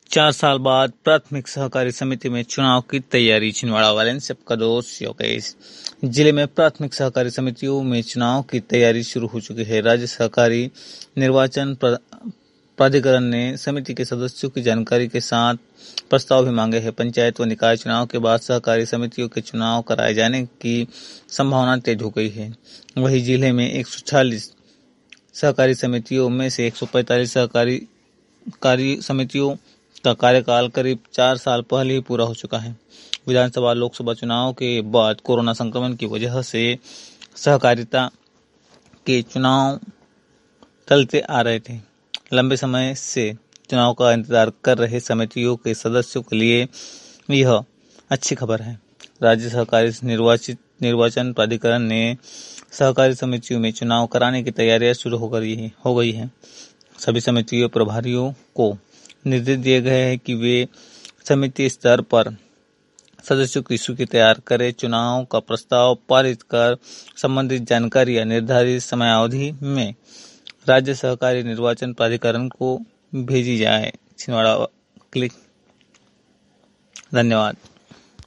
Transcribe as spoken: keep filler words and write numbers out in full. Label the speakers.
Speaker 1: चार साल बाद प्राथमिक सहकारी समिति में चुनाव की तैयारी। छिंदवाड़ा वाले से आपका दोस्त योगेश। जिले में प्राथमिक सहकारी समितियों में चुनाव की तैयारी शुरू हो चुकी है। राज्य सहकारी निर्वाचन प्राधिकरण ने समिति के सदस्यों की जानकारी के साथ प्रस्ताव भी मांगे हैं। पंचायत व निकाय चुनाव के बाद सहकारी समितियों के चुनाव कराए जाने की संभावना तेज हो गई है। वहीं जिले में एक सौ छियालीस सहकारी समितियों में से एक सौ पैंतालीस सहकारी कार्य समितियों का कार्यकाल करीब चार साल पहले ही पूरा हो चुका है। विधानसभा लोकसभा चुनाव के बाद कोरोना संक्रमण की वजह से सहकारिता के चुनाव टलते आ रहे थे। लंबे समय से चुनाव का इंतजार कर रहे समितियों के सदस्यों के लिए यह अच्छी खबर है। राज्य सहकारी निर्वाचित निर्वाचन प्राधिकरण ने सहकारी समितियों में चुनाव कराने की तैयारियां शुरू हो गई हो गई है। सभी समितियों प्रभारियों को निर्देश दिए गए हैं कि वे समिति स्तर पर सदस्यों की सूची तैयार करें। चुनाव का प्रस्ताव पारित कर संबंधित जानकारियां निर्धारित समयावधि में राज्य सहकारी निर्वाचन प्राधिकरण को भेजी जाए। छिंदवाड़ा क्लिक। धन्यवाद।